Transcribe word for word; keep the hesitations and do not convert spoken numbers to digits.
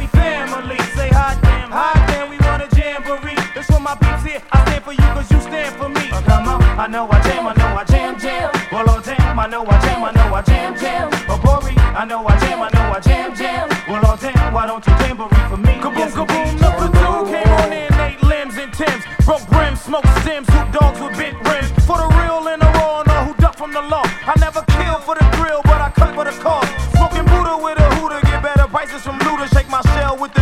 we family. Say hot damn, hot damn, we want a jamboree. That's what my beats here. I stand for you cause you stand for me. Uh, come on, I know I jam, I know I jam, jam. Well, oh damn, I know I jam, I know I jam, jam. Oh, Bori, I know I jam, I know I jam, jam. Well, oh damn, why don't you jamboree for me? Kaboom, yes, kaboom, number two came on in eight limbs and Timbs. Broke brims, smoked stems, hoop dogs with bent rims. For the real and the raw and all who duck from the law. I never kill for the thrill, but I cut for the cause. Smoking Buddha with a hooter, get better prices from Luda. Shake my shell with the